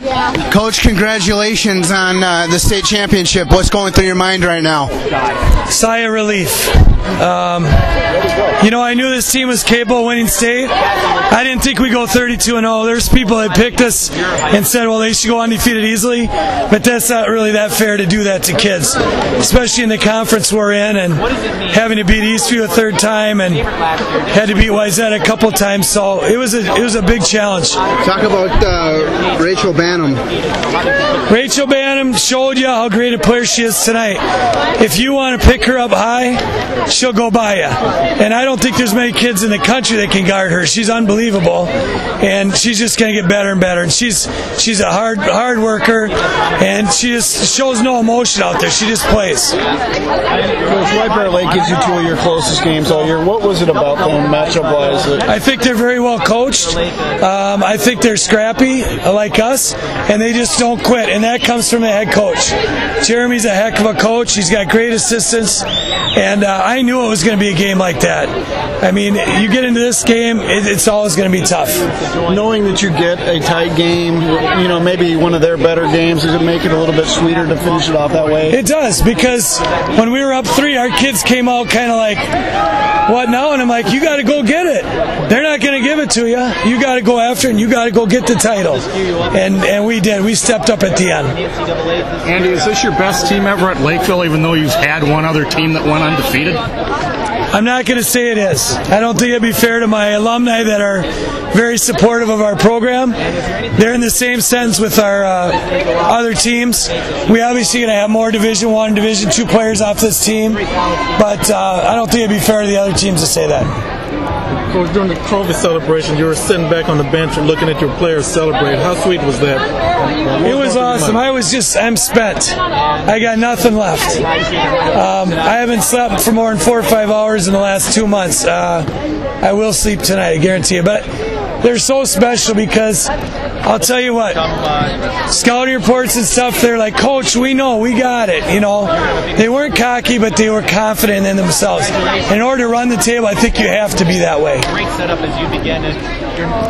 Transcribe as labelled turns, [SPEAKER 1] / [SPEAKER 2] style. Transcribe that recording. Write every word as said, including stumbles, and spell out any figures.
[SPEAKER 1] Coach, congratulations on uh, the state championship. What's going through your mind right now?
[SPEAKER 2] Sigh of relief. Um, you know, I knew this team was capable of winning state. I didn't think we'd go thirty-two and oh. There's people that picked us and said, well, they should go undefeated easily, but that's not really that fair to do that to kids, especially in the conference we're in, and having to beat Eastview a third time and had to beat Wayzata a couple times. So it was a it was a big challenge.
[SPEAKER 1] Talk about uh, Rachel Banham.
[SPEAKER 2] Rachel Banham showed you how great a player she is tonight. If you want to pick her up high, she'll go by you. And I don't think there's many kids in the country that can guard her. She's unbelievable, and she's just going to get better and better. And she's she's a hard hard worker, and she just shows no emotion out there. She just plays.
[SPEAKER 3] Coach, White Bear Lake gives you two of your closest games all year. What was it about them matchup-wise? That-
[SPEAKER 2] I think they're very well coached. Um, I think they're scrappy, like us, and they just don't quit. And that comes from the head coach. Jeremy's a heck of a coach. He's got great assistants, and uh, I knew it was going to be a game like that. I mean, you get into this game, it, it's always going to be tough.
[SPEAKER 3] Knowing that you get a tight game, you know, maybe one of their better games, does it make it a little bit sweeter to finish it off that way?
[SPEAKER 2] It does, because when we were up three, our kids came out kind of like, what now? And I'm like, you got to go get it. They're not going to give it to you. You got to go after it, and you got to go get the title. And and we did. We stepped up at the end.
[SPEAKER 4] Andy, is this your best team ever at Lakeville, even though you've had one other team that went undefeated?
[SPEAKER 2] I'm not going to say it is. I don't think it'd be fair to my alumni that are very supportive of our program. They're in the same sentence with our uh, other teams. We obviously going to have more Division One, Division Two players off this team, but uh, I don't think it'd be fair to the other teams to say that.
[SPEAKER 5] Coach, during the trophy celebration, you were sitting back on the bench and looking at your players celebrate. How sweet was that?
[SPEAKER 2] It was awesome. I was just, I'm spent. I got nothing left. Um, I haven't slept for more than four or five hours in the last two months. Uh, I will sleep tonight, I guarantee you. But they're so special because I'll tell you what, scouting reports and stuff, they're like, Coach, we know, we got it. You know, they weren't cocky, but they were confident in themselves. In order to run the table, I think you have to be that way.
[SPEAKER 6] Great setup as you begin.